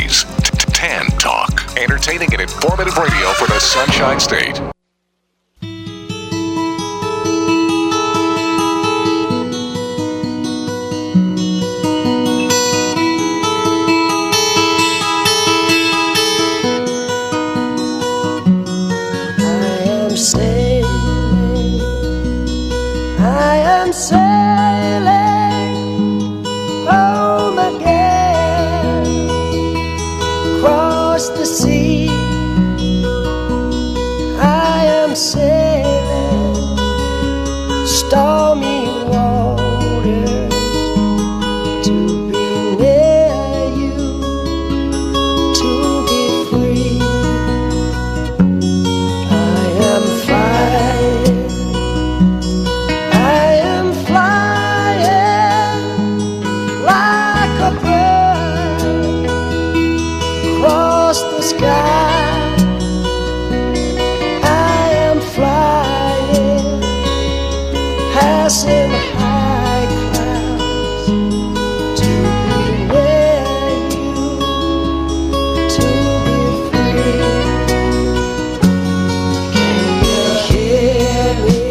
Series. Tan Talk. Entertaining and informative radio for the Sunshine State. I am sailing home again, across the sea. I am sailing stormy waters to be near you, to be free. I am flying, I am flying like a bird across the sky. I am flying, passing high clouds to be near you, to be free. Can you hear me?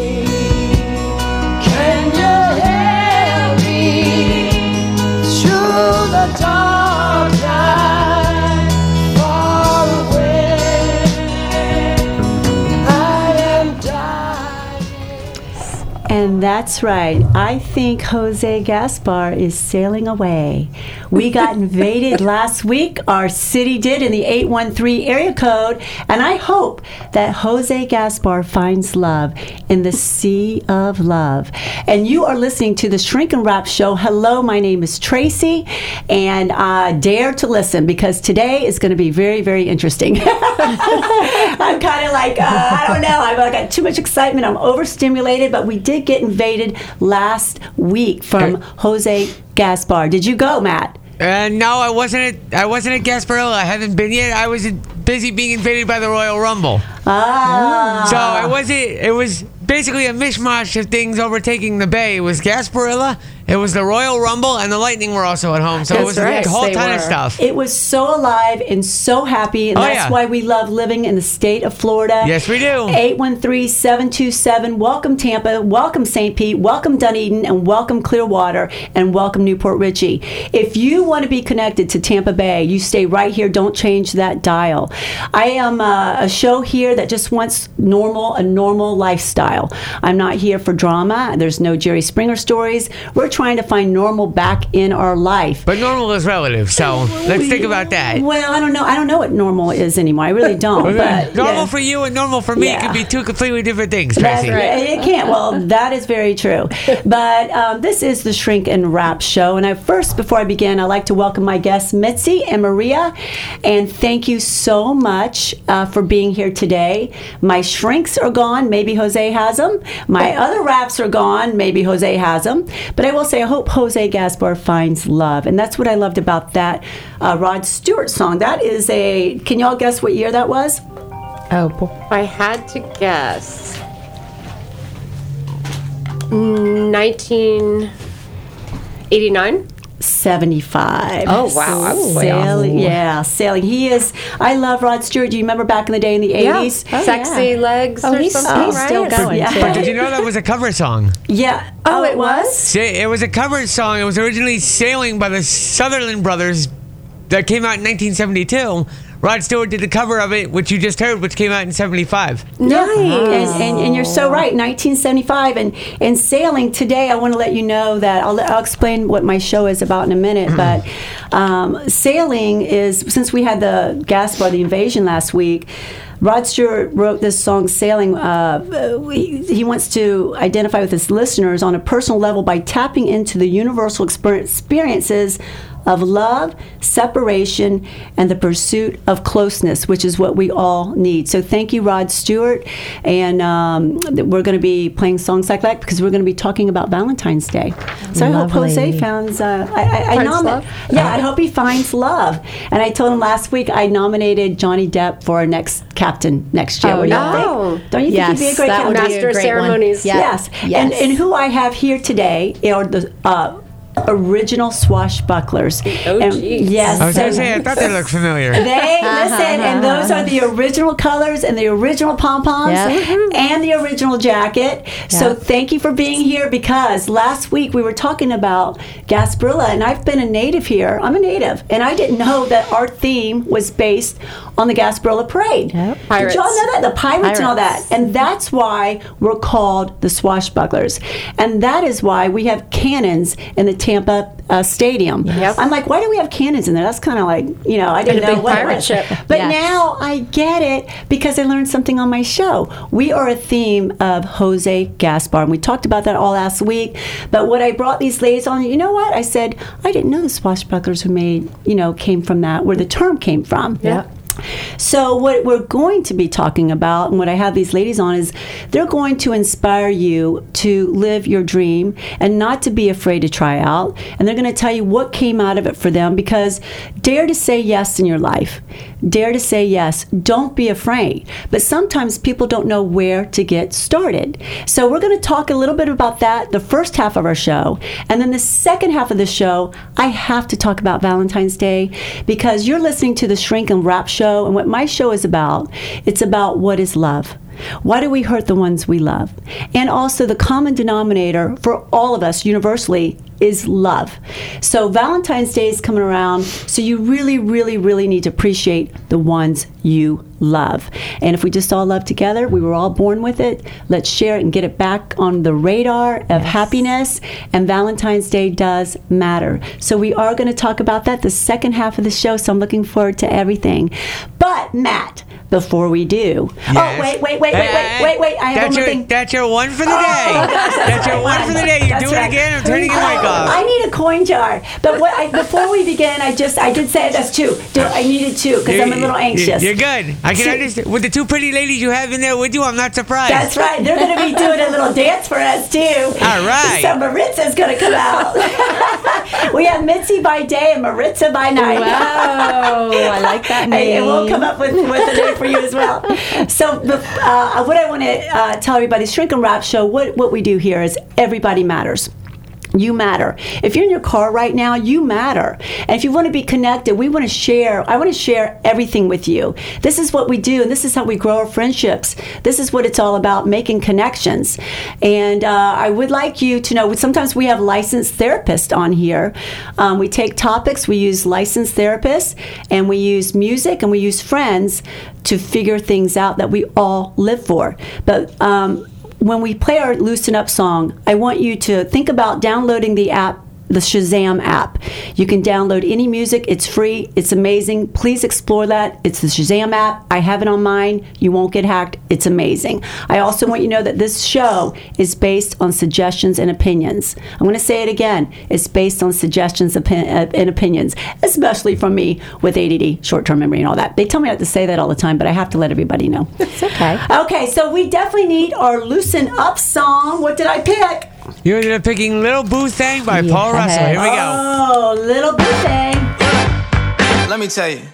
Can you hear me through the dark night, far away? I am dying. And that's right. I think Jose Gaspar is sailing away. We got invaded last week. Our city did in the 813 area code. And I hope that Jose Gaspar finds love in the sea of love. And you are listening to the Shrink and Wrap Show. Hello, my name is Tracy. And dare to listen because today is going to be very, very interesting. I'm kind of like, I don't know. I've got too much excitement. I'm overstimulated. But we did get invaded last week from Jose Gaspar. Did you go, Matt? No, I wasn't at Gasparilla. I haven't been yet. I was busy being invaded by the Royal Rumble. Ah. So it was basically a mishmash of things overtaking the bay. It was Gasparilla, it was the Royal Rumble, and the Lightning were also at home. So it was a whole ton of stuff. It was so alive and so happy, and that's why we love living in the state of Florida. Yes, we do. 813-727. Welcome Tampa, welcome St. Pete, welcome Dunedin, and welcome Clearwater, and welcome Newport Richey. If you want to be connected to Tampa Bay, you stay right here. Don't change that dial. I am a show here that just wants a normal lifestyle. I'm not here for drama. There's no Jerry Springer stories. We're trying to find normal back in our life. But normal is relative, so let's think about that. Well, I don't know what normal is anymore. I really don't. But normal for you and normal for me could be two completely different things, Tracy. That's right. It can't. Well, that is very true. But this is the Shrink and Wrap Show. And before I begin, I'd like to welcome my guests, Mitzi and Maria. And thank you so much for being here today. My shrinks are gone. Maybe Jose has them. My other wraps are gone. Maybe Jose has them. But I will say, I hope Jose Gaspar finds love. And that's what I loved about that Rod Stewart song. That is can y'all guess what year that was? Oh, boy. I had to guess. 1989? 75. Oh, wow. I was way off. Sailing. I love Rod Stewart. Do you remember back in the day in the 80s? Oh, Sexy Legs or he's something, still right? going. But did you know that was a cover song? Yeah. Oh, it was? It was a cover song. It was originally Sailing by the Sutherland Brothers that came out in 1972. Rod Stewart did the cover of it, which you just heard, which came out in 75. Nice. And you're so right, 1975. And sailing today, I want to let you know that I'll explain what my show is about in a minute. But sailing is, since we had the Gaspar, the invasion last week, Rod Stewart wrote this song, Sailing. He wants to identify with his listeners on a personal level by tapping into the universal experiences of love, separation, and the pursuit of closeness, which is what we all need. So thank you, Rod Stewart. And we're going to be playing songs like that because we're going to be talking about Valentine's Day. So I hope Jose finds love. I hope he finds love. And I told him last week I nominated Johnny Depp for next captain next year. Don't you think he'd be a great captain? Master of Ceremonies. Yes. And who I have here today are the original swashbucklers. Oh, geez. Yes. I was going to so- say, I thought they looked familiar. They listen, and those are the original colors and the original pom poms Yep. and the original jacket. So Yep. thank you for being here, because last week we were talking about Gasparilla, and I've been a native here. I'm a native, and I didn't know that our theme was based on the Gasparilla Parade. Yep. Pirates. Did y'all know that? The pirates and all that. Pirates. And that's why we're called the Swashbucklers. And that is why we have cannons in the Tampa Stadium. Yep. I'm like, why do we have cannons in there? That's kind of like, I didn't And a know big what it pirate was. ship. But Yes. now I get it, because I learned something on my show. We are a theme of Jose Gaspar, and we talked about that all last week. But what I brought these ladies on, you know what? I said, I didn't know the swashbucklers who made, came from that, where the term came from. Yep. So what we're going to be talking about, and what I have these ladies on, is they're going to inspire you to live your dream and not to be afraid to try out. And they're going to tell you what came out of it for them, because dare to say yes in your life. Dare to say yes. Don't be afraid. But sometimes people don't know where to get started. So we're going to talk a little bit about that the first half of our show. And then the second half of the show, I have to talk about Valentine's Day, because you're listening to the Shrink and Wrap show. And what my show is about, it's about what is love. Why do we hurt the ones we love? And also, the common denominator for all of us universally is love. So Valentine's Day is coming around, so you really, really, really need to appreciate the ones you love. And if we just all love together, we were all born with it, let's share it and get it back on the radar of happiness. And Valentine's Day does matter. So we are going to talk about that the second half of the show, so I'm looking forward to everything. But Matt, before we do, Yes. oh, wait, I have one more thing. That's your one for the day. That's your one for the day. You That's do it right. again. I'm turning your mic off. I need a coin jar. But before we begin, I did say that's two. I needed two, because I'm a little anxious. You're good. I can understand. With the two pretty ladies you have in there with you, I'm not surprised. That's right. They're going to be doing a little dance for us, too. All right. So Maritza's going to come out. We have Mitzi by day and Maritza by night. Wow, I like that name. And we'll come up with a name for you as well. So what I want to tell everybody, Shrink and Wrap show, what we do here is everybody matters. You matter. If you're in your car right now, you matter. And if you want to be connected, I want to share everything with you. This is what we do, and this is how we grow our friendships. This is what it's all about, making connections. And I would like you to know, sometimes we have licensed therapists on here. We take topics, we use licensed therapists, and we use music, and we use friends to figure things out that we all live for. But when we play our Loosen Up song, I want you to think about downloading the app, the Shazam app. You can download any music. It's free. It's amazing. Please explore that. It's the Shazam app. I have it on mine. You won't get hacked. It's amazing. I also want you to know that this show is based on suggestions and opinions. I'm going to say it again. It's based on suggestions and opinions, especially from me with ADD, short-term memory, and all that. They tell me not to say that all the time, but I have to let everybody know. It's okay. Okay, so we definitely need our Loosen Up song. What did I pick? You ended up picking Little Boo Thang by Paul Yes. Russell. Here we go. Oh, Little Boo Thang. Let me tell you.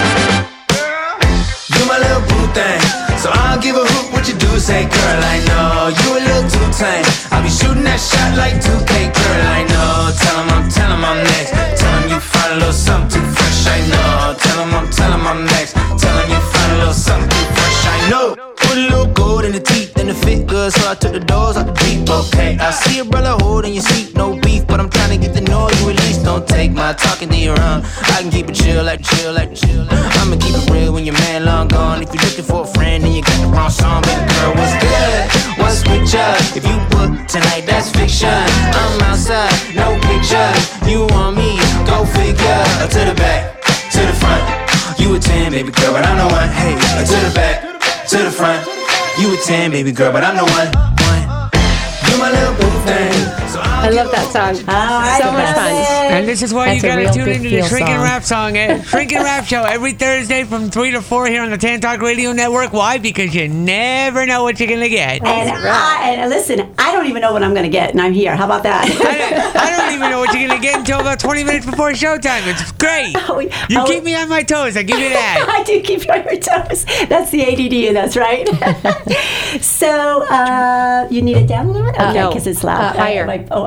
You my little boo thing. So I don't give a hoot what you do, say girl, I know. You a little too tame. I'll be shooting that shot like 2K, girl, I know. Tell 'em I'm next. Tell 'em you find a little something too fresh, I know. Tell 'em I'm next. Tell 'em you find a little something too fresh, I know. Put a little gold in the teeth and the fit good, so I took the doors out the deep, okay. I see a brother holding your seat, no beef, but I'm trying to get the noise you release. Don't take my talking to your own. I can keep it chill. I'ma keep it real when your man long gone. If you're looking for a friend and you got the wrong song, baby girl, what's good? What's with ya? If you book tonight, that's fiction. I'm outside, no pictures. You want me? Go figure. To the back, to the front. You a 10, baby girl, but I'm the one. Hey, to the back, to the front. You a 10, baby girl, but I'm the one. You my little boo thing. I love that song. So much fun. And this is why That's you a gotta real tune big into the feel Shrink and song. Wrap song. Shrink and Wrap show every Thursday from 3 to 4 here on the Tan Talk Radio Network. Why? Because you never know what you're gonna get. And listen, I don't even know what I'm going to get, and I'm here. How about that? I don't even know what you're gonna get until about 20 minutes before showtime. It's great. You keep me on my toes. I give you that. I do keep you on your toes. That's the ADD in us, right? So, you need it down a little bit? Okay, No. because it's loud. Higher.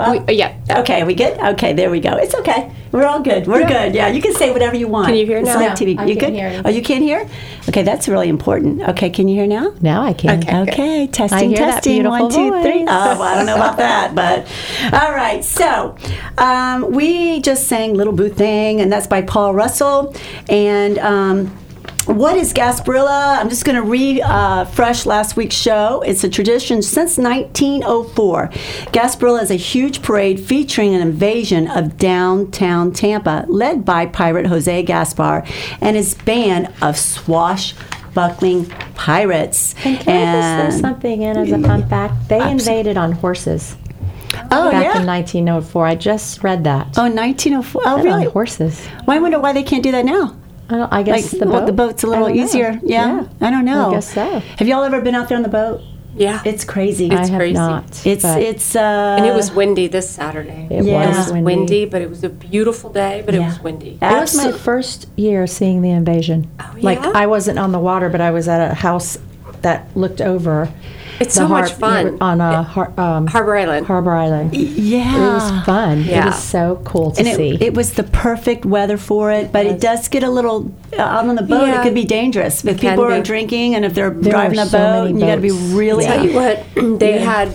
up? Yeah. Okay, we good? Okay, there we go. It's okay. We're all good. We're good. Yeah, you can say whatever you want. Can you hear It's now? like TV. I You can good? hear you. Oh, you can't hear? Okay, that's really important. Okay, can you hear now? Now I can. Okay, testing, I hear that testing. beautiful 1, 2, 3. voice. Oh, well, I don't know about that, but all right. So we just sang "Little Boo Thing," and that's by Paul Russell. And what is Gasparilla? I'm just going to refresh last week's show. It's a tradition since 1904. Gasparilla is a huge parade featuring an invasion of downtown Tampa, led by pirate Jose Gaspar and his band of swashbuckling pirates. And can I just throw something in as a fun fact? They invaded on horses Oh, back yeah. in 1904. I just read that. Oh, 1904. Oh, On really? horses. Well, I wonder why they can't do that now. I guess Like, the boat. the boat's a little I don't know. easier. Yeah. I don't know. I guess so. Have y'all ever been out there on the boat? Yeah. It's crazy. I have crazy. not. It's but And it was windy this Saturday. It Yeah. It was was windy. windy, but it was a beautiful day, but it Yeah. was windy. It was my first year seeing the invasion. Oh, Like yeah? I wasn't on the water, but I was at a house that looked over. It's the so much fun. on Harbor Island. Harbor Island. Yeah. It was fun. It Yeah. was so cool to And see. it was the perfect weather for it, but it does get a little out on the boat. Yeah. It could be dangerous if can people are be. drinking and if they're There driving were a so boat. many And you got to be boats. really. Tell you what, they had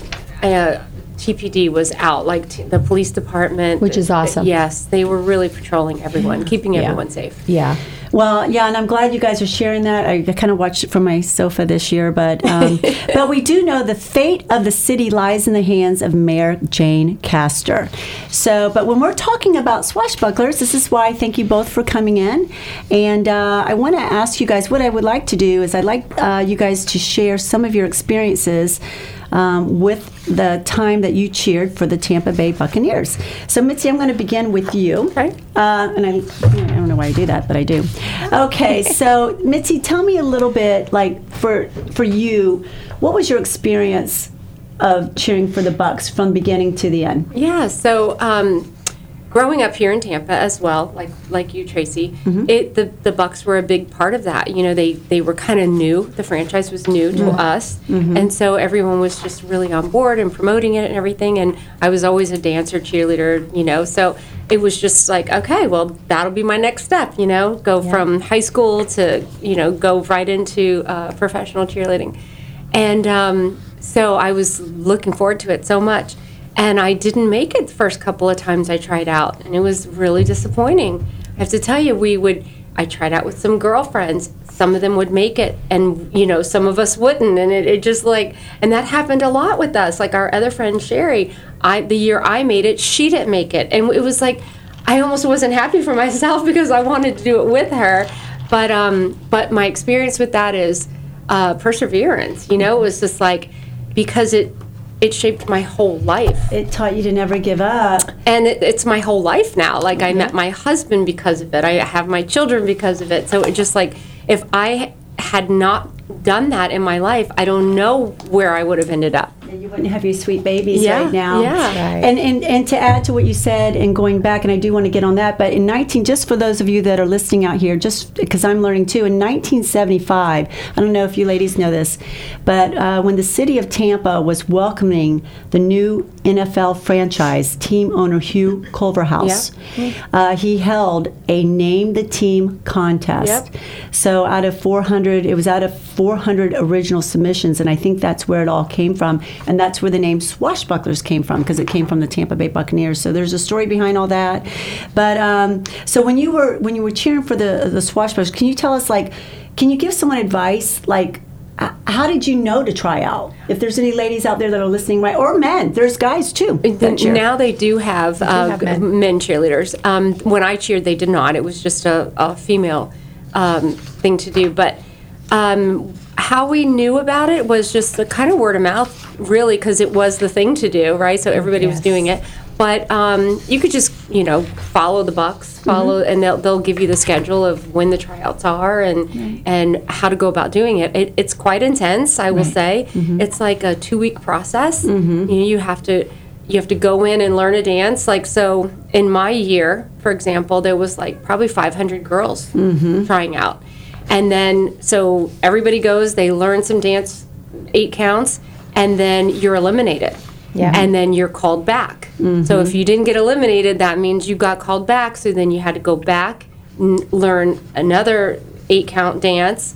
TPD was out, like the police department, Which is awesome. Yes, they were really patrolling everyone, keeping everyone safe. yeah. Well, yeah, and I'm glad you guys are sharing that. I kind of watched it from my sofa this year, but but we do know the fate of the city lies in the hands of Mayor Jane Castor. So, but when we're talking about swashbucklers, this is why I thank you both for coming in. And I want to ask you guys, what I would like to do is I'd like you guys to share some of your experiences with the time that you cheered for the Tampa Bay Buccaneers. So, Mitzi, I'm going to begin with you. Okay. And I don't know why I do that, but I do. Okay, so Mitzi, tell me a little bit, like for you, what was your experience of cheering for the Bucks from beginning to the end? Yeah, so growing up here in Tampa as well, like you, Tracy, the Bucks were a big part of that. You know, they were kind of new. The franchise was new to us, and so everyone was just really on board and promoting it and everything. And I was always a dancer, cheerleader, you know, so it was just like, okay, well, that'll be my next step, you know, go from high school to, you know, go right into professional cheerleading. And so I was looking forward to it so much. And I didn't make it the first couple of times I tried out, and it was really disappointing. I have to tell you, I tried out with some girlfriends. Some of them would make it, and you know, some of us wouldn't, and it just like, and that happened a lot with us. Like our other friend Sherry, the year I made it, she didn't make it, and it was like, I almost wasn't happy for myself because I wanted to do it with her. But my experience with that is perseverance. You know, it was just like, because it shaped my whole life. It taught you to never give up. And it's my whole life now. Like, I met my husband because of it. I have my children because of it. So it just like, if I had not done that in my life, I don't know where I would have ended up. You wouldn't have your sweet babies Yeah, right now. yeah. Right. And to add to what you said and going back, and I do want to get on that, but just for those of you that are listening out here, just because I'm learning too, in 1975, I don't know if you ladies know this, but when the city of Tampa was welcoming the new NFL franchise, team owner Hugh Culverhouse, he held a Name the Team contest. Yep. So out of 400 original submissions, and I think that's where it all came from. And that's where the name Swashbucklers came from, because it came from the Tampa Bay Buccaneers. So there's a story behind all that. But so when you were cheering for the Swashbucklers, can you tell us, like, can you give someone advice, like, how did you know to try out? If there's any ladies out there that are listening, right, or men, there's guys too. that cheer. Now they do have, men cheerleaders. When I cheered, they did not. It was just a female thing to do. But how we knew about it was just the kind of word of mouth, really, because it was the thing to do, right? So everybody was doing it. But you could just, you know, follow the Bucks, and they'll give you the schedule of when the tryouts are and how to go about doing it. It's quite intense, I will say. It's like a 2-week process. You know, you have to go in and learn a dance. Like, so in my year, for example, there was like probably 500 girls trying out. And then, so everybody goes, they learn some dance, 8 counts, and then you're eliminated. Yeah. and then you're called back. So if you didn't get eliminated, that means you got called back. So then you had to go back, learn another 8-count dance.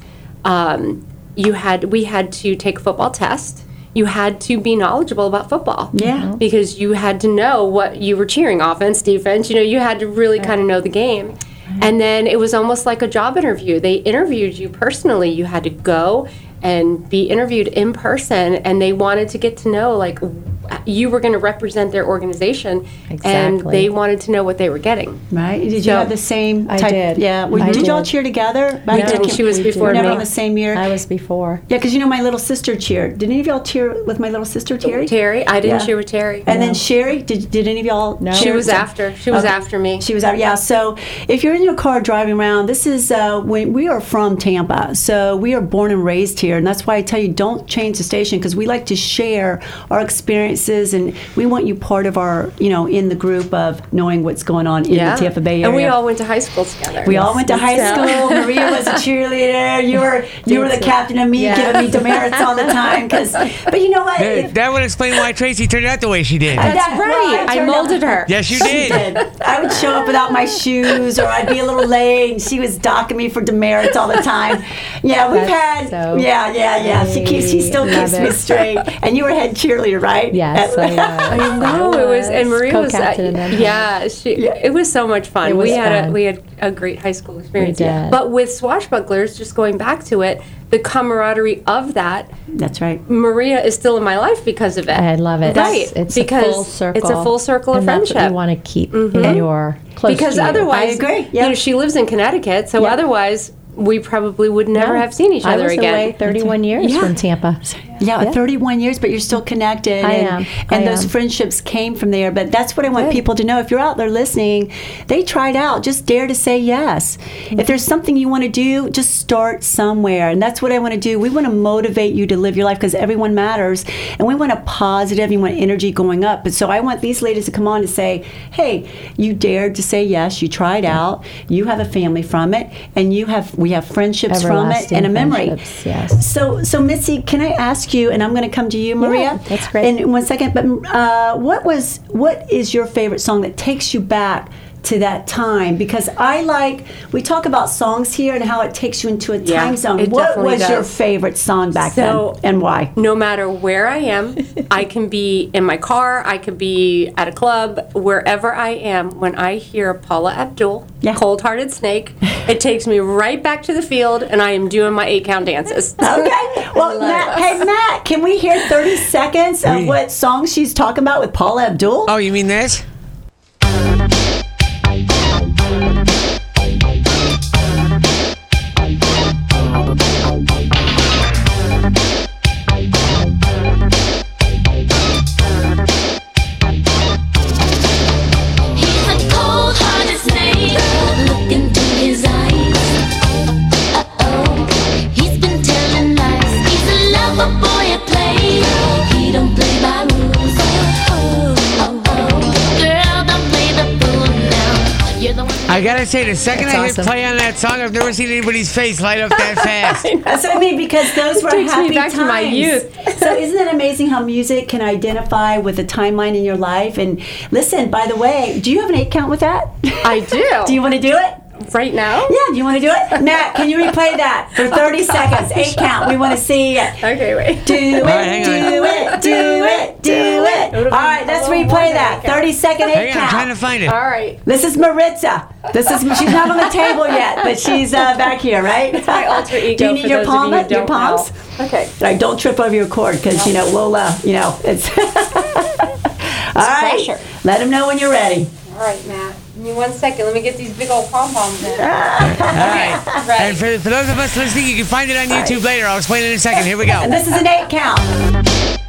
We had to take a football test. You had to be knowledgeable about football. Yeah. Because you had to know what you were cheering, offense, defense. You had to really kind of know the game. And then it was almost like a job interview. They interviewed you personally. You had to go and be interviewed in person, and they wanted to get to know, like, you were going to represent their organization, and Exactly. they wanted to know what they were getting. Right? Did you So- have the same I type? did. Yeah. I Did y'all did. cheer together? We didn't. She was We before did. Never me. on the same year? I was before. Yeah, because my little sister cheered. Did any of y'all cheer with my little sister, Terry? Terry, I didn't Yeah. cheer with Terry. And then Sherry, did any of y'all No. She cheer? was after. She was after me. She was out. Yeah. So if you're in your car driving around, this is we are from Tampa, so we are born and raised here, and that's why I tell you don't change the station because we like to share our experiences, and we want you part of our, in the group of knowing what's going on in the Tampa Bay area. And we all went to high school together. We all went to high So- school. Maria was a cheerleader. You were the captain of me, Yeah. giving me demerits all the time. But you know what? That would explain why Tracy turned out the way she did. That's right. I turned out- molded her. Yes, you She did. did. I would show up without my shoes, or I'd be a little late, and she was docking me for demerits all the time. Yeah, we've That's had. so Yeah. She still Love keeps me it. straight. And you were head cheerleader, right? Yes, I was. No, it was, and Maria was, co-captain and then it was so much fun. It was we had fun. we had a great high school experience. We did. But with Swashbucklers, just going back to it, the camaraderie of that, That's right. Maria is still in my life because of it. I love it. Right. It's because a full circle. it's a full circle of and that's friendship. what you want to keep in your close Because to you. otherwise, I agree. Yeah. she lives in Connecticut, so Yeah. otherwise we probably would never No. have seen each other I was again. away 31 years Yeah. from Tampa. Yeah, 31 years, but you're still connected. I and, am. And I those am. friendships came from there. But that's what I want Good. people to know. If you're out there listening, they tried out. Just dare to say yes. If there's something you want to do, just start somewhere. And that's what I want to do. We want to motivate you to live your life because everyone matters. And we want a positive, you want energy going up. But so I want these ladies to come on to say, hey, you dared to say yes. You tried out. You have a family from it. And we have friendships from it Everlasting and a memory. friendships, yes. So Mitzi, can I ask you, and I'm going to come to you, Maria. that's great. In 1 second, but what is your favorite song that takes you back to that time? Because we talk about songs here and how it takes you into a Yeah, time zone. it What definitely was your does. favorite song back So- then, and why? No matter where I am, I can be in my car, I could be at a club, wherever I am, when I hear Paula Abdul, Yeah. Cold Hearted Snake, it takes me right back to the field and I am doing my 8-count dances. Okay. Well, Matt, can we hear 30 seconds of what song she's talking about with Paula Abdul? Oh, you mean this? He's a cold-hearted snake. Look into his eyes. Uh-oh, he's been telling lies. He's a lover boy at play. He don't play by rules. Girl, don't play the fool now. You're the one. I gotta say, the second That's I awesome. hit play on that song, I've never seen anybody's face light up that fast. That's what I mean, because those were takes me happy back to times. my youth. So isn't it amazing how music can identify with a timeline in your life? And listen, by the way, do you have an 8-count with that? I do. Do you want to do it? Right now? Yeah, do you want to do it? Matt, can you replay that for 30 seconds? 8-count. We want to see it. Okay, wait. Do it, hang on. do it. All right, let's replay that. 30-second Hang on, I'm trying 8-count. to find it. All right. This is Maritza. She's not on the table yet, but she's back here, right? My alter ego. Do you need for your those of you who palm? Your don't palms? know. Okay. All right, don't trip over your cord because, we'll, it's. All right. pressure. Let them know when you're ready. All right, Matt. Give me 1 second. Let me get these big old pom-poms in. All right. Right. And for those of us listening, you can find it on YouTube later. I'll explain it in a second. Here we go. And this is an 8-count.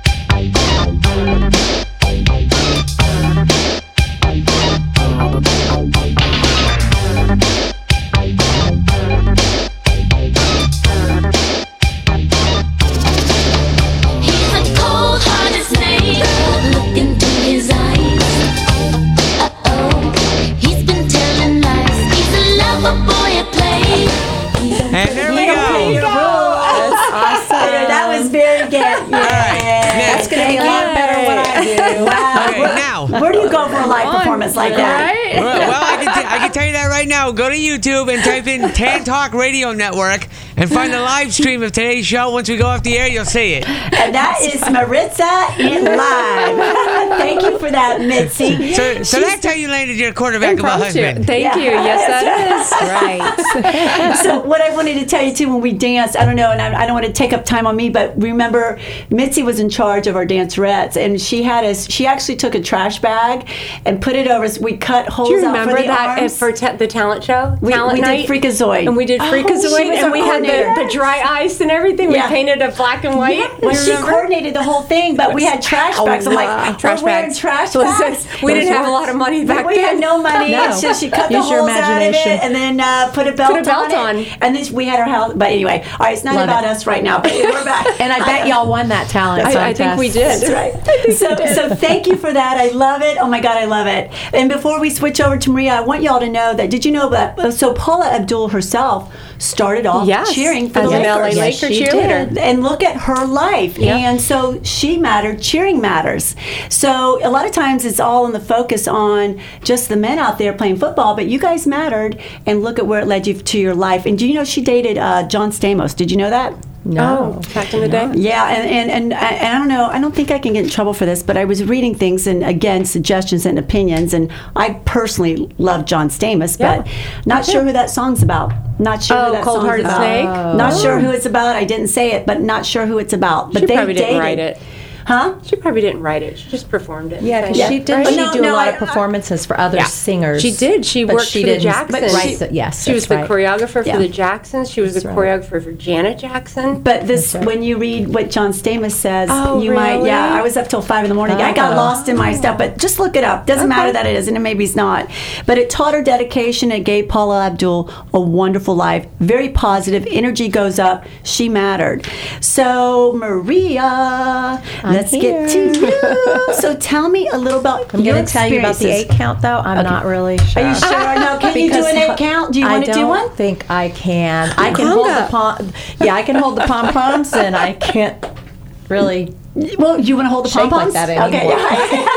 He's a cold-hearted snake. Look into his eyes. Uh-oh, he's been telling lies. He's a lover boy at play. And there we There go. you go. That's awesome. That was very good. Yeah. All right. moments like that. Right? Well, I can tell you that right now. Go to YouTube and type in Tan Talk Radio Network and find the live stream of today's show. Once we go off the air, you'll see it. And that is Maritza in live. Thank you for that, Mitzi. So that's how you landed your quarterback of a Impromptu. husband. Thank you. Yes, that is. Right. So what I wanted to tell you too, when we danced, I don't know, and I don't want to take up time on me, but remember, Mitzi was in charge of our dancerettes, and she actually took a trash bag and put it over. We cut holes Do you out for remember the that arms. for the talent show? We Talent did night? Freakazoid. And we did Oh, Freakazoid, she was and our we had coordinator. the dry ice and everything. Yeah. We painted it black and white. Yeah, You she remember? coordinated the whole thing, but we had trash bags. I'm like, Trash we're wearing bags. trash Listen, bags. we didn't have a lot of money back We then. had no money. No. So she cut the Use your holes out of it imagination. and then put a belt, on it. And then we had our house. But anyway, all right, it's not Love about it. us right now, but we're back. And I bet y'all won that talent I contest. think we did. That's right. So thank you for that. I love it. Oh my God, I love it. And before we switch over to Maria, I want y'all to know that, did you know that, so Paula Abdul herself started off Yes, cheering for as the an LA Lakers. Laker she cheerleader. did. And look at her life. Yeah. And so she mattered, cheering matters. So a lot of times it's all in the focus on just the men out there playing football, but you guys mattered, and look at where it led you to your life. And do you know she dated John Stamos? Did you know that? No. Oh, back in the day? Yeah, and I don't know, I don't think I can get in trouble for this, but I was reading things, and again, suggestions and opinions, and I personally love John Stamos, but not sure who that song's about. Not sure who that Cold song's Hearted about. Snake? Not sure who it's about. I didn't say it, but not sure who it's about. But She they probably dated. didn't write it. Huh? She probably didn't write it. She just performed it. Yeah, because Yeah. she did. Right. She No, do a no, lot I- of performances for other Yeah. singers. She did. She but worked she for the didn't Jacksons. write the- yes, She was that's the right. choreographer Yeah. for the Jacksons. She was the right. choreographer for Janet Jackson. But this, when you read what John Stamos says, Oh, you might, really? I was up till 5 in the morning. I got Oh. lost in my stuff, but just look it up. Doesn't matter that it is, and maybe it's not. But it taught her dedication. It gave Paula Abdul a wonderful life. Very positive. Energy goes up. She mattered. So, Maria, let's get to you. So tell me a little about I'm your going to tell you about the experiences. 8 count, though. I'm not really sure. Are you sure? No, can you do Because an 8 count? Do you want to do one? I don't think I can. I can hold the pom. Yeah, I can hold the pom poms, and I can't really. Well, you want to hold the Shake pom-poms? like that Okay. anymore.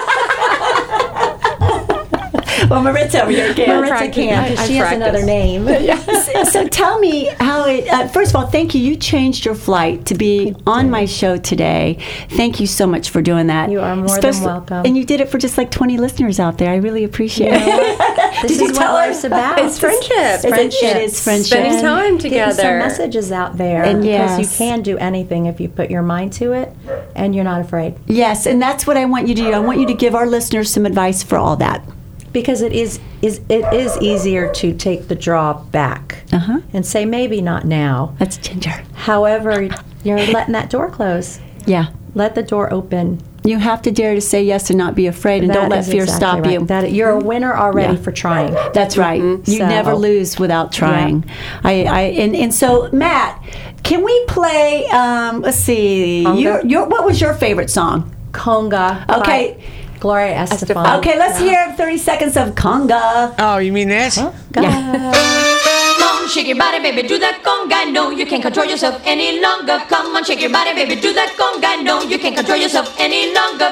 Well, Maritza over here can. Maritza can, because she has another name. So tell me how it, first of all, thank you. You changed your flight to be on my show today. Thank you so much for doing that. You are more than welcome. And you did it for just like 20 listeners out there. I really appreciate it. This Did you is what tell her? life's about. It's friendship. It is friendship. Spending time Getting together. some messages out there. And because yes. you can do anything if you put your mind to it, and you're not afraid. Yes, and that's what I want you to do. I want you to give our listeners some advice for all that. Because it is easier to take the draw back and say maybe not now. That's Ginger. However, you're letting that door close. Yeah. Let the door open. You have to dare to say yes and not be afraid, and don't That let is fear exactly stop right. you. That you're a winner already Yeah. for trying. That's right. You So- never lose without trying. And so Matt, can we play? Let's see. Your what was your favorite song? Conga. Okay. by Gloria Estefan. Okay, let's hear 30 seconds of conga. Oh, you mean this? Come on, shake your body, baby, do that conga. No, you can't control yourself any longer. Come on, shake your body, baby, do that conga. No, you can't control yourself any longer.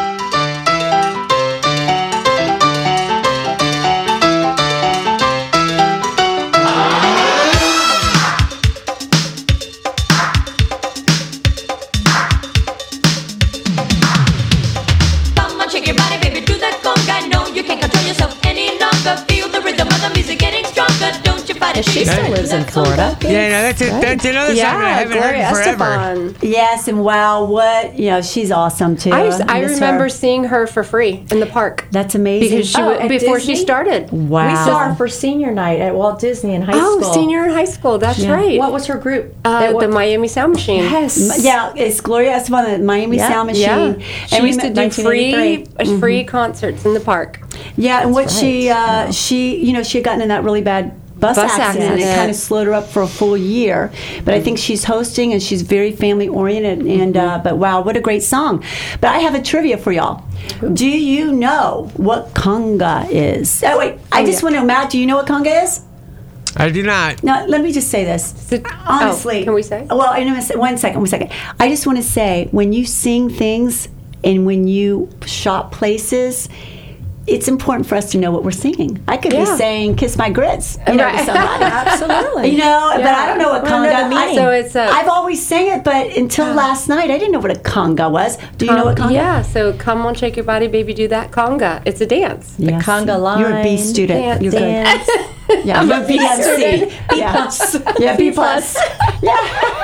Come on, shake your body, baby, do that conga. No, you can't control yourself any longer. Feel the rhythm of the music getting stronger. Don't you fight it. She still lives in Florida. Yeah, no, that's another song that I haven't heard in forever. Estefan. Yes, and wow, what she's awesome too. I miss remember her. seeing her for free in the park. That's amazing. Because she at before Disney? she started. Wow. We saw her for senior night at Walt Disney in high school. Oh, senior in high school. That's right. What was her group? The Miami Sound Machine. Yes. Yeah, it's Gloria Estefan, the Miami Yeah, Sound Yeah. Machine. She used to do free 1983. free concerts in the park. Yeah, and what right. she had gotten in that really bad bus accident. It accident. kind of slowed her up for a full year. But I think she's hosting and she's very family oriented. And but wow, what a great song! But I have a trivia for y'all. Do you know what conga is? Oh wait, I just want to know, Matt. Do you know what conga is? I do not. Now, let me just say this. Honestly. can we say? Well, in a, one second. I just want to say, when you sing things and when you shop places, it's important for us to know what we're singing. I could be Yeah. saying "Kiss My Grits," to somebody. Absolutely. You know, but I don't know what Well, I know conga the meaning. So it's a- I've always sang it, but until last night, I didn't know what a conga was. Do you know what conga? Yeah, so come on, shake your body, baby, do that conga. It's a dance. The conga line. You're a B student. Dance, You're good. dance. Yeah, I'm a B student. B plus. Yeah, B plus. Yeah.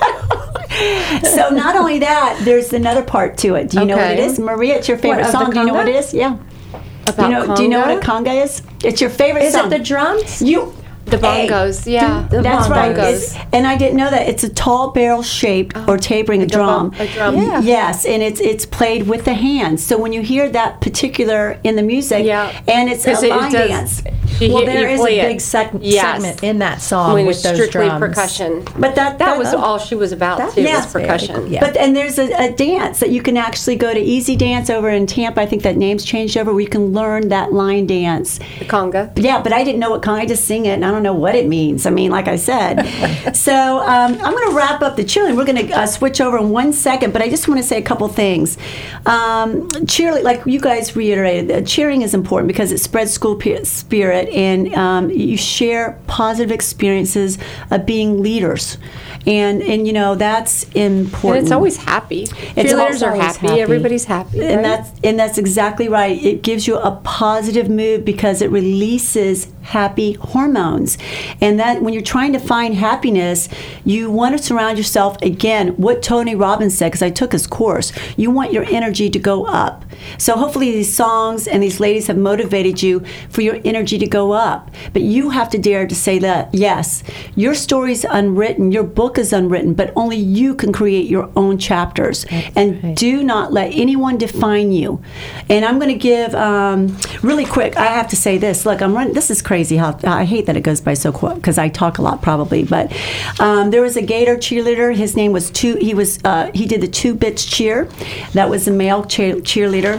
So not only that, there's another part to it. Do you know what it Okay. is, Maria? It's your favorite What, of the song. Do you know what conga? it is? Yeah. About Do you know what a conga? conga is? It's your favorite Is song. it the drums? You. The bongos, yeah. The That's right. bongos. It's- and I didn't know that. It's a tall barrel shaped or tapering a drum. A drum. Yeah. Yes, and it's played with the hands. So when you hear that particular in the music, Yeah. and it's a 'Cause it line does- dance. Well, you there is a play it. big segment Yes. in that song When with it's those strictly drums. percussion. But that was all she was about, too, yeah. was percussion. Yeah. But and there's a dance that you can actually go to Easy Dance over in Tampa. I think that name's changed over. Where you can learn that line dance. The conga. Yeah, but I didn't know what conga. I just sing it, and I don't know what it means. I mean, like I said. So I'm going to wrap up the cheerleading. We're going to switch over in 1 second, but I just want to say a couple things. Cheerleading, like you guys reiterated, cheering is important because it spreads school spirit, and you share positive experiences of being leaders, and you know that's important. And it's always happy. It's Cheerleaders are always happy. happy. Everybody's happy. And right? that's exactly right. It gives you a positive mood because it releases happy hormones. And that when you're trying to find happiness, you want to surround yourself, again, what Tony Robbins said, because I took his course, you want your energy to go up. So hopefully these songs and these ladies have motivated you for your energy to go up. But you have to dare to say that, yes, your story's unwritten, your book is unwritten, but only you can create your own chapters. And right. do not let anyone define you. And I'm going to give, really quick, I have to say this. Look, this is crazy how, I hate that it goes by so quick because I talk a lot probably, but there was a Gator cheerleader. His name was he did the 2 Bits cheer. That was a male cheerleader.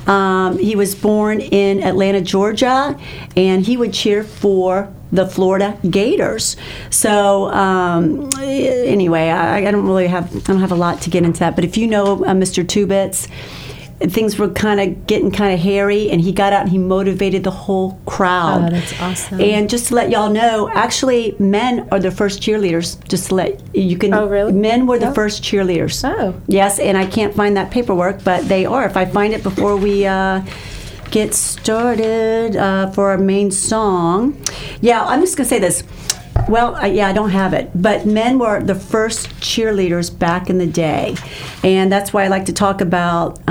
He was born in Atlanta, Georgia, and he would cheer for the Florida Gators. So anyway, I don't have a lot to get into that. But if you know Mr. 2 Bits, things were getting kind of hairy, and he got out and he motivated the whole crowd. Oh, that's awesome. And just to let y'all know, actually, men are the first cheerleaders. Just to let you can. Oh, really? Men were the first cheerleaders. Oh. Yes, and I can't find that paperwork, but they are. If I find it before we get started for our main song. Yeah, I'm just going to say this. Well, I don't have it, but men were the first cheerleaders back in the day, and that's why I like to talk about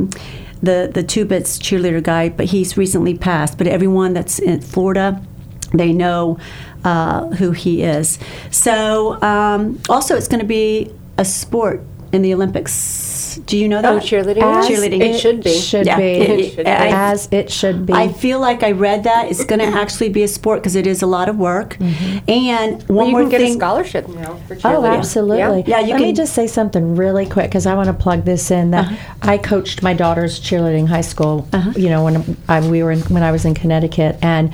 the 2 Bits cheerleader guy. But he's recently passed. But everyone that's in Florida, they know who he is. So also, it's going to be a sport in the Olympics. Do you know that? Oh, cheerleading? Cheerleading. It should be. Should Yeah, be. it should be. As it should be. I feel like I read that it's going to actually be a sport because it is a lot of work. And one Well, you more can get thing. a scholarship now for Oh, cheerleading. absolutely. Yeah, you Let me can- just say something really quick because I want to plug this in. That I coached my daughter's cheerleading high school. You know, when I was in Connecticut, and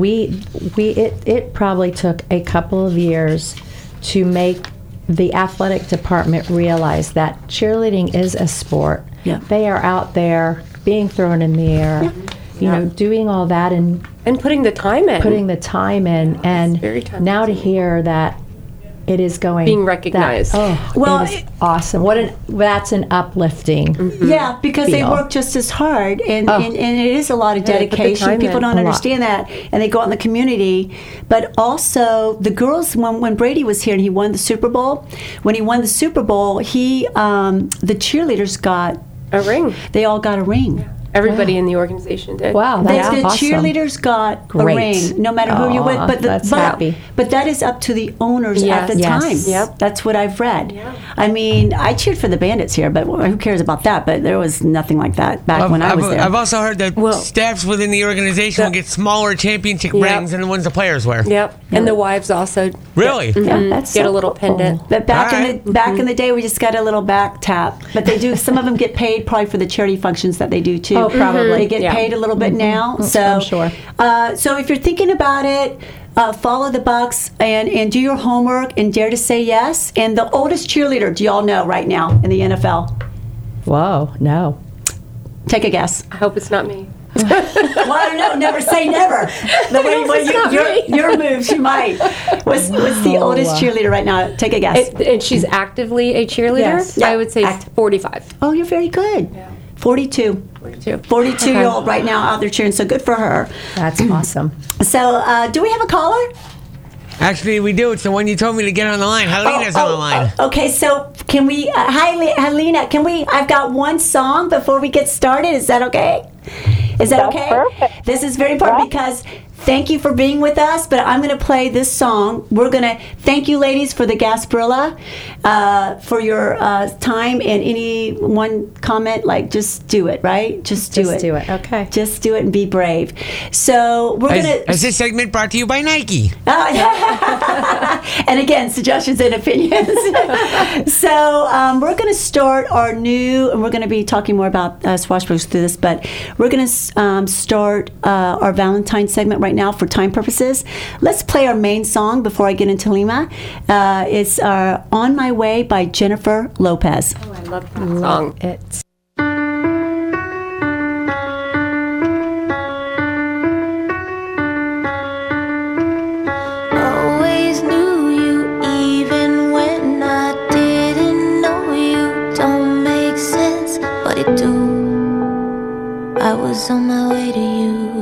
it probably took a couple of years to make the athletic department realize that cheerleading is a sport. Yeah. They are out there being thrown in the air, you know, doing all that and And putting the time in. putting the time in. And very time now to hear that it is going Being recognized. Well, it is awesome. That's an uplifting. Yeah, because they feel. work just as hard, and it is a lot of Yeah, they put the dedication. time People in. don't A lot. understand that, and they go out in the community. But also, the girls, when Brady was here and he won the Super Bowl, when he won the Super Bowl, the cheerleaders got, A ring. they all got a ring. Everybody in the organization did. Wow, The that's awesome. cheerleaders got Great. a ring, no matter who you're with. Aw, But that's happy. But that is up to the owners Yes. at the Yes. time. Yep. That's what I've read. I mean, I cheered for the Bandits here, but who cares about that? But there was nothing like that back when I was there. I've also heard that staffs within the organization will get smaller championship rings than the ones the players wear. Yep. And the wives also Really? Yeah, that's get so a little cool. pendant. But back Alright. back in the day, we just got a little back tap. But they do. Some of them get paid probably for the charity functions that they do too. Oh, probably. They get Yeah. paid a little bit now. So I'm sure. So if you're thinking about it. Follow the Bucks and do your homework and dare to say yes. And the oldest cheerleader, do y'all know right now in the NFL? Whoa, no. Take a guess. I hope it's not me. Well, I don't know. Never say never. The way your move, she might. What's the oldest cheerleader right now? Take a guess. And she's actively a cheerleader? Yes. I would say 45. Oh, you're very good. Yeah. 42. 42. 42-year-old right now out there cheering. So good for her. That's awesome. So, do we have a caller? Actually, we do. It's the one you told me to get on the line. Helena's on the line. Okay, so can we? Hi, Helena. Can we? I've got one song before we get started. Is that okay? Is that okay? Perfect. This is very important because thank you for being with us, but I'm going to play this song. We're going to thank you, ladies, for the Gasparilla, for your time, and any one comment, like just do it, right? Just do it. Okay. Just do it and be brave. So we're going to... Is this segment brought to you by Nike? And again, suggestions and opinions. So we're going to start our new, and we're going to be talking more about Swashbucklers through this, but we're going to start our Valentine's segment right now for time purposes. Let's play our main song before I get into Lima. It's On My Way by Jennifer Lopez. Oh, I love that song. It's Always knew you even when I didn't know you. Don't make sense, but it do. I was on my way to you.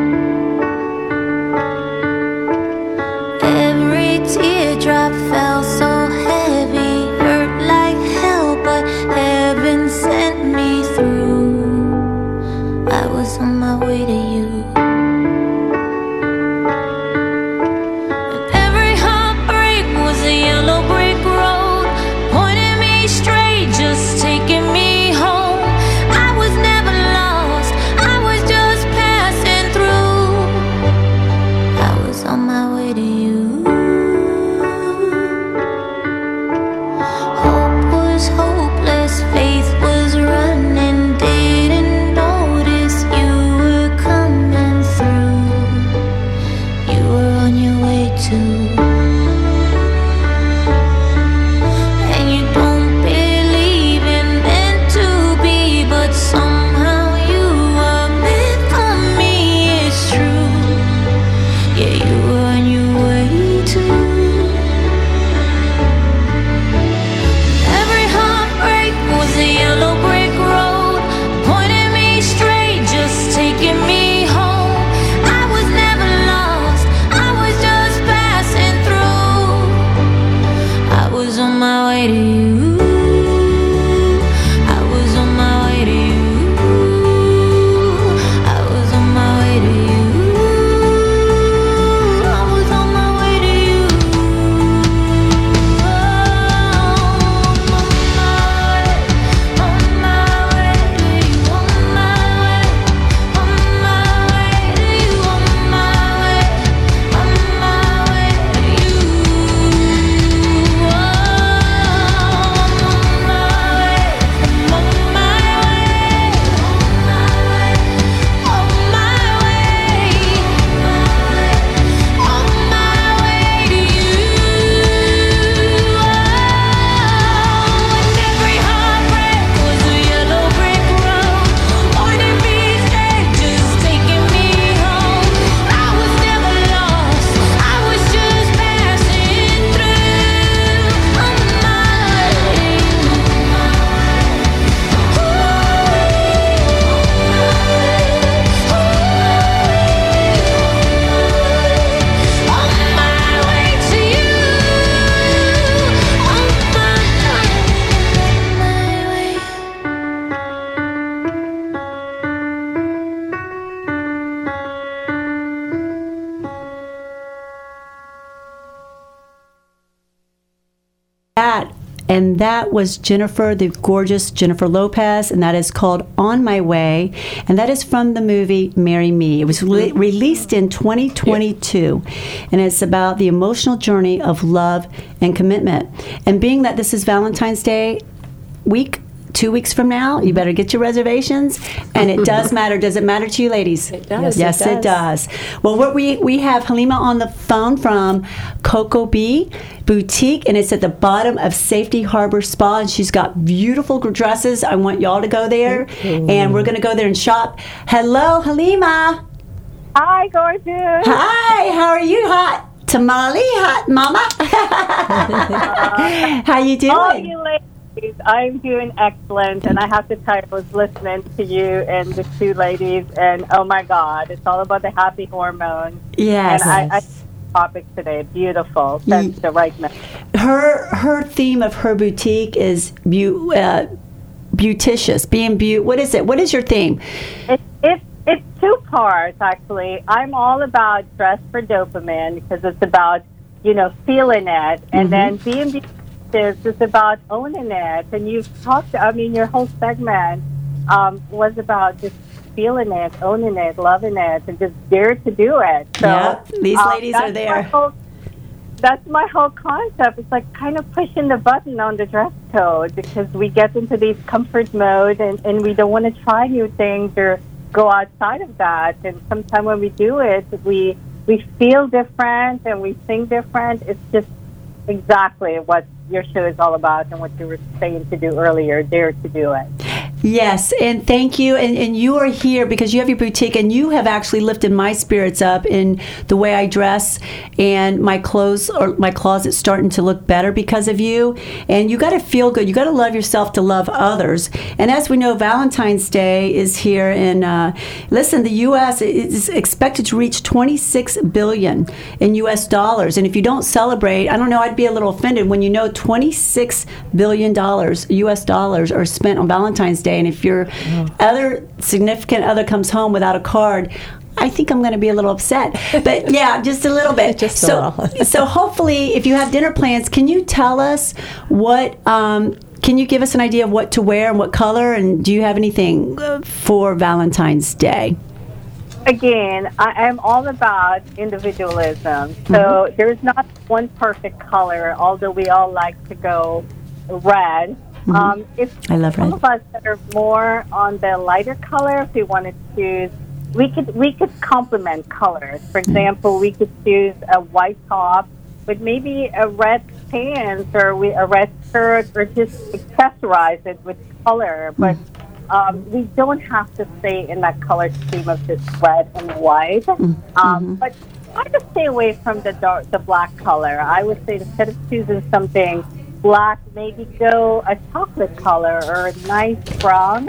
Every teardrop fell so heavy, hurt like hell, but heaven sent me through. I was on my way to you. Every heartbreak was a yellow brick road, pointing me straight, just taking me home. I was never lost, I was just passing through. I was on my way to you. Hope was hopeless, faith was running, didn't notice you were coming through. You were on your way too. And you don't believe in meant to be, but somehow you were meant for me, it's true. Yeah, you were on your way too. Every heartbreak was a yellow brick road, pointing me straight, just taking me home. I was never lost, I was just passing through. I was on my way to you. I was on my way to you. I was on my way to you. I was on my way to you. On my way to you. On my way to you. On my way to you. And that was Jennifer, the gorgeous Jennifer Lopez, and that is called On My Way, and that is from the movie Marry Me. It was released in 2022, and it's about the emotional journey of love and commitment. And being that this is Valentine's Day week, 2 weeks from now. You better get your reservations. And it does matter. Does it matter to you, ladies? It does. Yes, it does. Well, we have Halima on the phone from Coco Bee Boutique, and it's at the bottom of Safety Harbor Spa, and she's got beautiful dresses. I want y'all to go there, and we're going to go there and shop. Hello, Halima. Hi, gorgeous. Hi, how are you, hot tamale, hot mama? How you doing? Oh, you ladies, I'm doing excellent, and I have to tell you, I was listening to you and the two ladies, and oh my God, it's all about the happy hormones. Yes. And I topic today, beautiful. That's the right message. Her theme of her boutique is beauticious, being what is it? What is your theme? It's two parts, actually. I'm all about dress for dopamine because it's about, feeling it. And then being beauticious is about owning it. And you've talked, your whole segment was about just feeling it, owning it, loving it, and just dare to do it. So, yeah, these ladies are there. That's my whole concept. It's like kind of pushing the button on the dress code because we get into these comfort mode and we don't want to try new things or go outside of that. And sometimes when we do it, we feel different and we sing different. It's just exactly what your show is all about and what you were saying to do earlier, dare to do it. Yes, and thank you. And you are here because you have your boutique, and you have actually lifted my spirits up in the way I dress, and my clothes or my closet's starting to look better because of you. And you got to feel good. You got to love yourself to love others. And as we know, Valentine's Day is here, and listen, the U.S. is expected to reach $26 billion in U.S. dollars. And if you don't celebrate, I don't know, I'd be a little offended when you know $26 billion U.S. dollars are spent on Valentine's Day. And if your other significant other comes home without a card, I think I'm going to be a little upset. But yeah, just a little bit. Just a little. So hopefully, if you have dinner plans, can you tell us what? Can you give us an idea of what to wear and what color? And do you have anything for Valentine's Day? Again, I am all about individualism. So there's not one perfect color, although we all like to go red. If I love red. Some of us that are more on the lighter color, if we want to choose, we could complement colors. For example, we could choose a white top with maybe a red pants or a red shirt, or just accessorize it with color. But we don't have to stay in that color scheme of just red and white. But I just stay away from the black color. I would say instead of choosing something black, maybe go a chocolate color or a nice brown.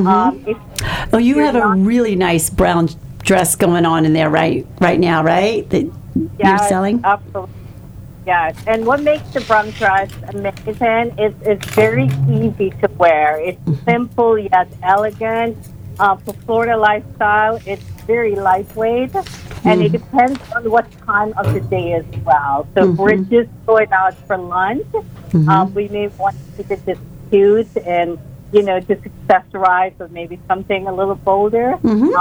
You have a really nice brown dress going on in there right now, right? That you're selling? Absolutely. Yes. And what makes the brown dress amazing is it's very easy to wear. It's simple yet elegant. For Florida lifestyle, it's very lightweight, and it depends on what time of the day as well. So if we're just going out for lunch, we may want to keep it just cute and, just accessorize with maybe something a little bolder.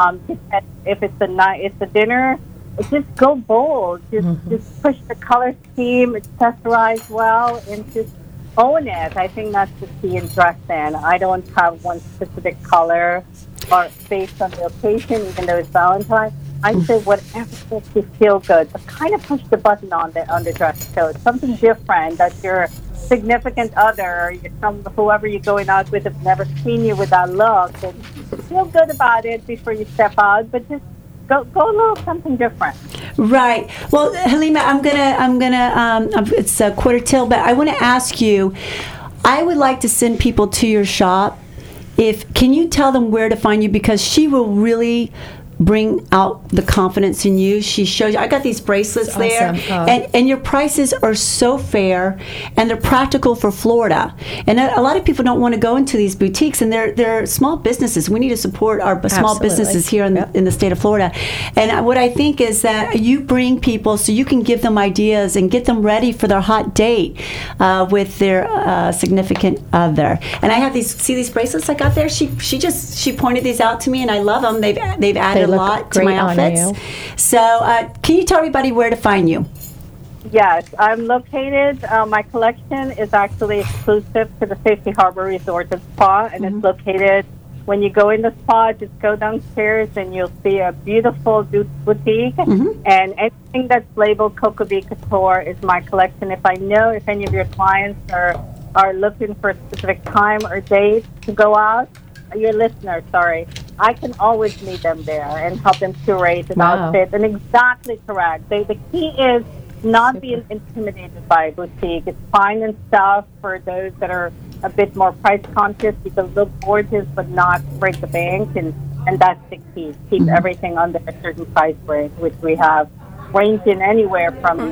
If it's a dinner, just go bold. Just push the color scheme, accessorize well, and just own it. I think that's the key in dressing. I don't have one specific color or based on the occasion, even though it's Valentine's. I say whatever makes you feel good, but kind of push the button on the dress code. Something different that your significant other, whoever you're going out with, have never seen you with that look, and feel good about it before you step out. But just go a little something different. Right. Well, Halima, I'm gonna. It's a quarter till, but I want to ask you. I would like to send people to your shop. Can you tell them where to find you, because she will really bring out the confidence in you. She shows you. I got these bracelets there, and your prices are so fair, and they're practical for Florida. And a lot of people don't want to go into these boutiques, and they're small businesses. We need to support our small businesses here in the state of Florida. And what I think is that you bring people so you can give them ideas and get them ready for their hot date with their significant other. And I have these bracelets I got there. She pointed these out to me, and I love them. They've added a lot to my outfits. So can you tell everybody where to find you? Yes, I'm located. My collection is actually exclusive to the Safety Harbor Resort and Spa, and it's located. When you go in the spa, just go downstairs and you'll see a beautiful boutique. And anything that's labeled Coco Bee Couture is my collection. If any of your clients are looking for a specific time or date to go out, your listeners, I can always meet them there and help them curate an outfit. And exactly correct. The key is not being intimidated by a boutique. It's finding stuff for those that are a bit more price conscious. You can look gorgeous but not break the bank, and that's the key. Keep everything under a certain price range, which we have ranging anywhere from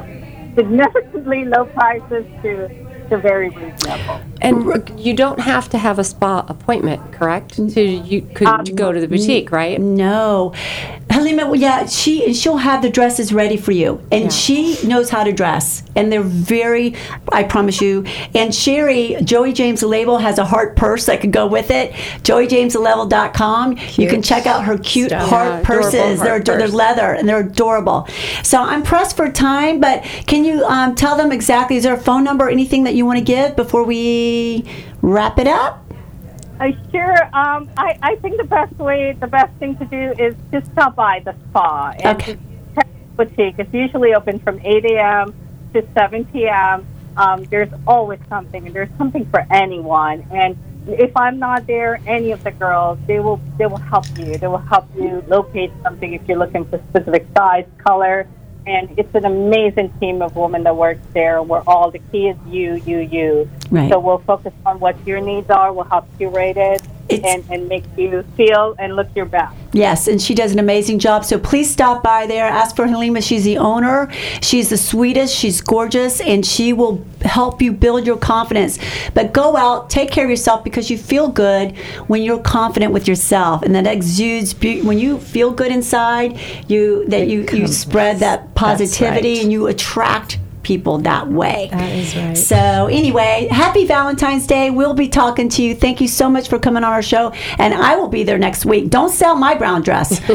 significantly low prices to very reasonable. And you don't have to have a spa appointment, correct? So you could go to the boutique, right? No. Halima, she'll have the dresses ready for you. And she knows how to dress. And they're very, I promise you. And Sherry, Joey James Label has a heart purse that could go with it. JoeyJamesLabel.com. You can check out her cute heart purses. They're leather and they're adorable. So I'm pressed for time, but can you tell them exactly, is there a phone number or anything that you want to give before we wrap it up? Sure. I think the best thing to do is just stop by the spa. And just check the boutique. It's usually open from 8 a.m. to 7 p.m. There's always something, and there's something for anyone. And if I'm not there, any of the girls, they will help you. They will help you locate something if you're looking for specific size, color. And it's an amazing team of women that works there. The key is you. Right. So we'll focus on what your needs are. We'll help curate it and make you feel and look your best. Yes, and she does an amazing job. So please stop by there. Ask for Halima. She's the owner. She's the sweetest. She's gorgeous, and she will help you build your confidence. But go out, take care of yourself, because you feel good when you're confident with yourself, and that exudes when you feel good inside. You spread that positivity, and you attract people that way. That is right. So anyway, happy Valentine's Day. We'll be talking to you. Thank you so much for coming on our show, and I will be there next week. Don't sell my brown dress. Is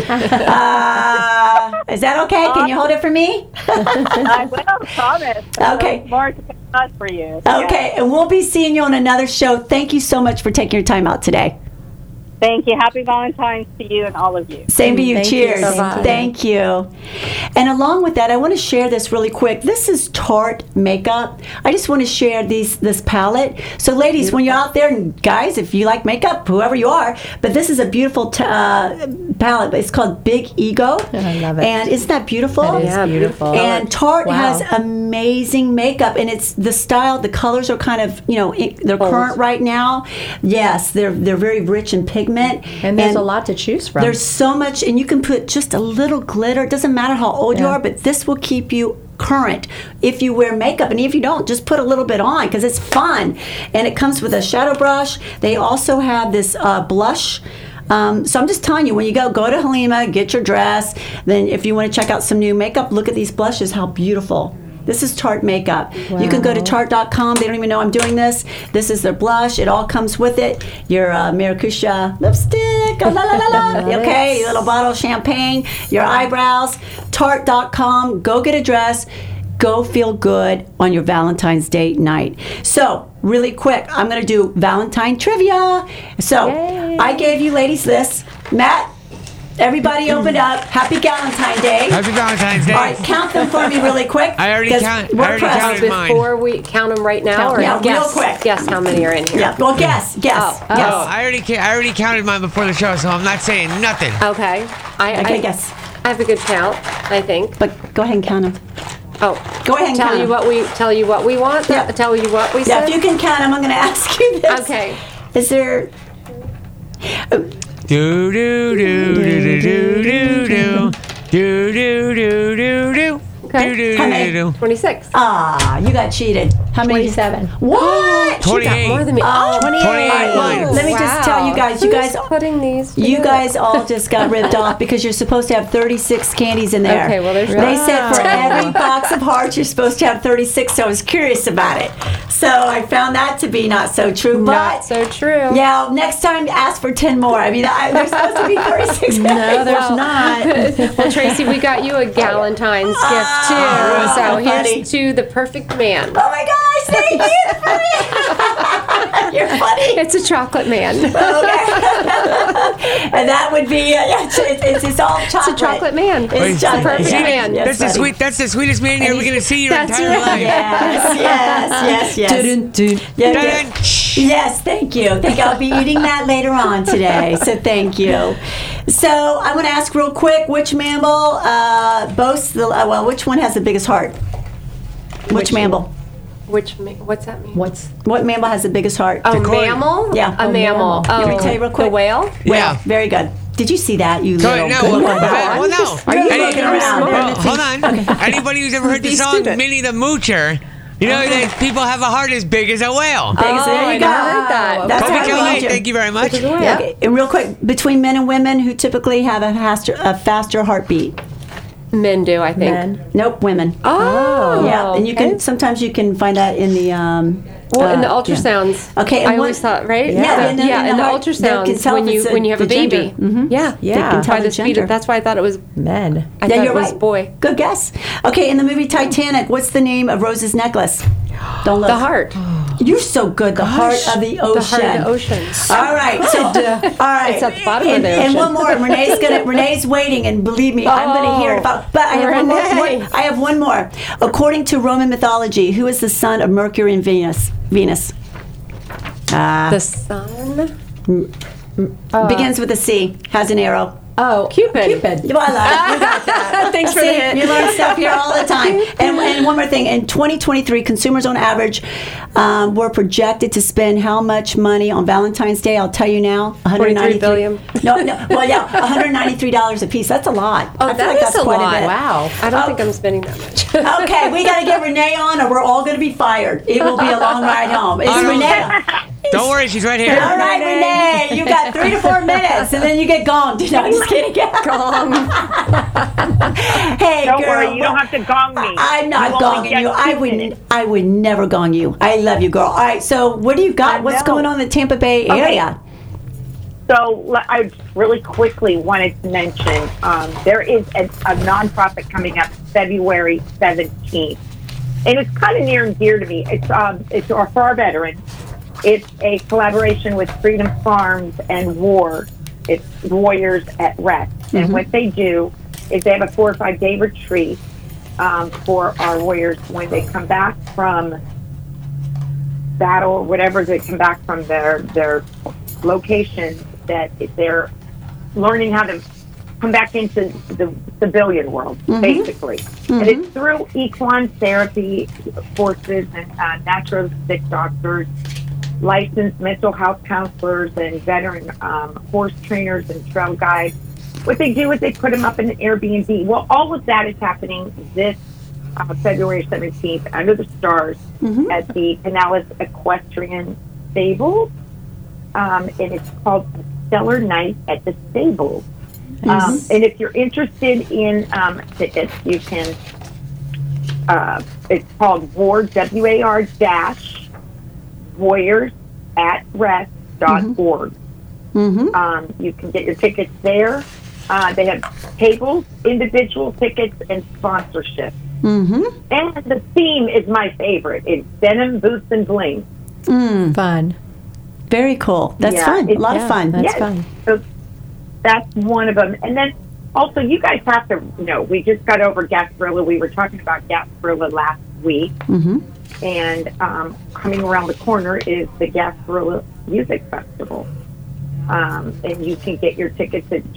that okay? Can you hold it for me? I will, promise. Okay. More to come for you. Okay, and we'll be seeing you on another show. Thank you so much for taking your time out today. Thank you. Happy Valentine's to you and all of you. Same to you. Thank Cheers. you. Bye-bye. Thank you. And along with that, I want to share this really quick. This is Tarte makeup. I just want to share this palette. So ladies, when you're out there, and guys, if you like makeup, whoever you are, but this is a beautiful palette. It's called Big Ego. I love it. And isn't that beautiful? That is beautiful. And Tarte Wow. has amazing makeup, and it's the style. The colors are kind of, they're current right now. Yes, they're very rich in pigment. And there's a lot to choose from. There's so much, and you can put just a little glitter. It doesn't matter how old you are, but this will keep you current if you wear makeup. And if you don't, just put a little bit on, because it's fun. And it comes with a shadow brush. They also have this blush. So I'm just telling you, when you go to Halima, get your dress. Then if you want to check out some new makeup, look at these blushes, how beautiful. This is Tarte makeup. Wow. You can go to Tarte.com. They don't even know I'm doing this. This is their blush. It all comes with it. Your Maracuja lipstick. Oh, la, la, la, la. Okay, your little bottle of champagne. Your eyebrows. Tarte.com. Go get a dress. Go feel good on your Valentine's Day night. So, really quick, I'm going to do Valentine trivia. So, Yay. I gave you ladies this. Matt, everybody open up. Happy Valentine's Day. Happy Valentine's Day. All right, count them for me really quick. I already 'cause count- we're I already pressed. counted mine. Before we count them right now, or Yeah, real guess, quick. guess how many are in here? Yeah, well, guess. Oh. Oh, I already counted mine before the show, so I'm not saying nothing. Okay. Okay, guess. I have a good count, I think. But go ahead and count them. Oh, Go ahead and tell count you 'em. what we want. Yeah. Tell you what we Yeah, said. if you can count them, I'm going to ask you this. Okay. Is there... Do do do do do do do do do do do do do. Okay. Do, do, How do, many? do, do. 26. Ah, you got cheated. How many? 27. What? She got 28. more than me. Oh, 28 All right, lines. let me just tell you guys. You Who's guys... putting these. You together? guys all just got ripped off because you're supposed to have 36 candies in there. Okay, well, there's They that. said for every box of hearts you're supposed to have 36, so I was curious about it. So I found that to be not so true. But Not so true. yeah, next time ask for 10 more. I mean, there's supposed to be 36. No, there's not. Well, Tracy, we got you a Galentine's gift too. So funny. here's to the perfect man. Oh my gosh, thank you. You're funny. It's a chocolate man. Okay. And that would be, it's all chocolate. It's a chocolate man. It's Wait, chocolate. perfect yeah. man. Yes, buddy. That's the sweetest man you're ever going to see your That's entire right. life. Yes. Yeah, yeah. Dun-dun. Yes, thank you. I'll be eating that later on today. So thank you. So I'm going to ask real quick, which mammal boasts the which one has the biggest heart? Which mammal? What's that mean? What mammal has the biggest heart? A mammal? Yeah. A mammal. Oh, Let me tell you real quick. The whale? Yeah. Very good. Did you see that? You So, little no, good one. well, no. Are you looking around? Hold on. Anybody who's ever heard the song Minnie the Moocher, you know that people have a heart as big as a whale. There you I go. never heard that. That's Kobe how Kelly, we do. thank you very much. Yeah. Okay. And real quick, between men and women, who typically have a faster heartbeat? Men do, I think. Men. Nope, women. Oh. Yeah, and you can sometimes you can find that in the Well, in the ultrasounds. Yeah. Okay, and I always thought, right? Yeah, in the heart, they can ultrasounds tell when if it's you have a the gender. baby. Mhm. Yeah, They can tell by the the speed. gender. That's why I thought it was. Men. I Yeah, thought you're it was right. boy. Good guess. Okay, in the movie Titanic, what's the name of Rose's necklace? Don't look. The heart. You're so good. The heart of the ocean. The heart of the ocean. All right. So, all right. It's at the bottom of and, the And ocean. one more. Renee's waiting, and believe me, I'm going to hear it about. But I have one more. Renee. I have one more. According to Roman mythology, who is the son of Mercury and Venus? The sun. Begins with a C. Has an arrow. Oh, Cupid. Well, I love it. You got that. Thanks for See, the hint. You learn stuff here all the time. And one more thing. In 2023, consumers on average were projected to spend how much money on Valentine's Day? I'll tell you now. 43 billion. No. Well, yeah, $193 a piece. That's a lot. Oh, I feel that like is that's a quite lot. bit. wow. I don't think I'm spending that much. Okay, we got to get Renee on, or we're all going to be fired. It will be a long ride home. It's Oh, no. Renee. Don't worry, she's right here. All right, Renee, you got 3 to 4 minutes, and then you get gone. No, I'm just kidding. Gong. Hey, Don't girl. worry, you don't have to gong me. I'm not You only gonging get you. 2 minutes. I would never gong you. I love you, girl. All right, so what do you got? I What's know. going on in the Tampa Bay area? So I just really quickly wanted to mention there is a nonprofit coming up February 17th, and it's kind of near and dear to me. It's for our veterans. It's a collaboration with Freedom Farms and WAR. It's Warriors at Rest, and what they do is they have a 4 or 5 day retreat for our warriors when they come back from battle or whatever. They come back from their location, that they're learning how to come back into the civilian world, basically. And it's through equine therapy courses and naturopathic doctors, licensed mental health counselors, and veteran horse trainers and trail guides. What they do is they put them up in an Airbnb. Well, all of that is happening this February 17th under the stars at the Pinellas Equestrian Stables. And it's called Stellar Night at the Stables. And if you're interested in tickets, you can, it's called WAR, WAR warriorsatrest.org. You can get your tickets there. They have tables, individual tickets, and sponsorship. And the theme is my favorite. It's denim, boots, and bling. Fun. Very cool. That's Yeah, fun. A it's- lot of fun. That's Yes. fun. So that's one of them. And then also, you guys have to know, we just got over Gasparilla. We were talking about Gasparilla last week. And coming around the corner is the Gasparilla Music Festival. And you can get your tickets at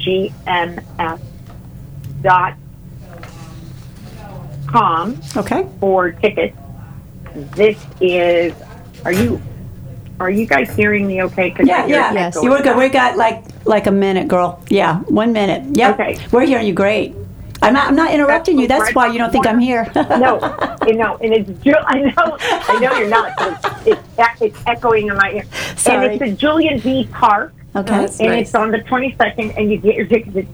gms.com Okay. for tickets. This is, are you guys hearing me okay? 'Cause I Yeah, hear yeah. Yes. echo You were in good. the We got like a minute, girl. Yeah, 1 minute. Yep. Okay. We're hearing you great. I'm not interrupting you. That's right why you don't think I'm here. No, and it's I know you're not. But it's echoing in my ear. Sorry. And it's the Julian B. Park, Okay. and it's on the 22nd. And you get your tickets at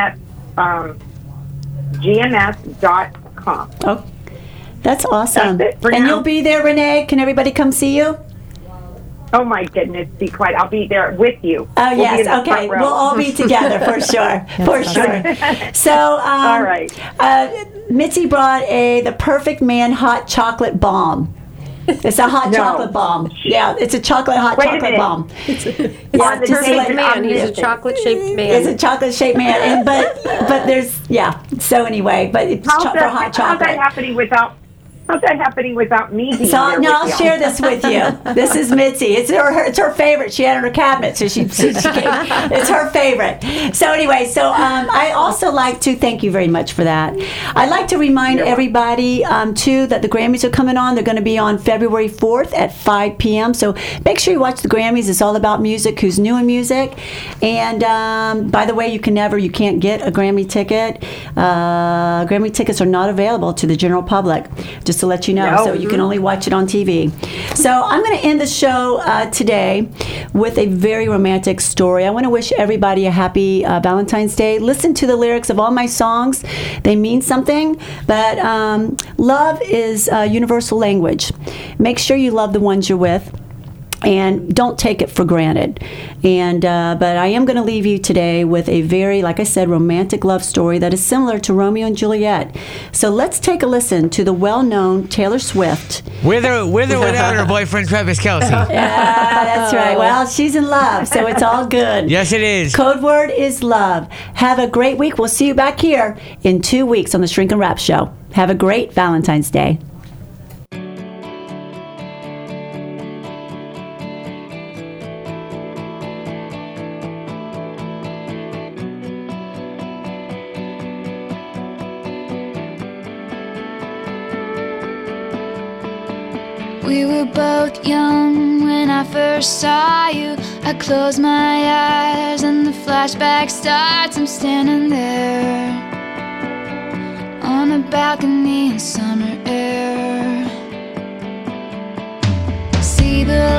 gms.com. Oh, that's awesome. That's it for and now. you'll be there, Renee. Can everybody come see you? Oh my goodness! Be quiet. I'll be there with you. Oh, We'll be yes. in the Okay. front row. We'll all be together for sure. For sure. So, All right. Mitzi brought the Perfect Man hot chocolate bomb. It's a hot chocolate bomb. Yeah, it's a hot chocolate bomb. Yeah, just perfect like- man. He's a chocolate-shaped man. It's a chocolate shaped man, and but there's So anyway, but it's for hot How's chocolate. that happening without me being So there no, with I'll you? share this with you. This is Mitzi. It's her favorite. She had it in her cabinet, so she came. It's her favorite. So anyway, I also like to thank you very much for that. I'd like to remind everybody too that the Grammys are coming on. They're going to be on February 4th at 5 p.m. So make sure you watch the Grammys. It's all about music. Who's new in music? And by the way, you can't get a Grammy ticket. Grammy tickets are not available to the general public. Just to let you know, so you can only watch it on TV. So I'm going to end the show today with a very romantic story. I want to wish everybody a happy Valentine's Day. Listen to the lyrics of all my songs. They mean something, but love is a universal language. Make sure you love the ones you're with. And don't take it for granted. And but I am going to leave you today with a very, like I said, romantic love story that is similar to Romeo and Juliet. So let's take a listen to the well-known Taylor Swift. With or without her boyfriend Travis Kelce. Yeah, that's right. Well, she's in love, so it's all good. Yes, it is. Code word is love. Have a great week. We'll see you back here in 2 weeks on the Shrink and Wrap Show. Have a great Valentine's Day. We were both young when I first saw you. I close my eyes and the flashback starts. I'm standing there on a balcony in summer air. See the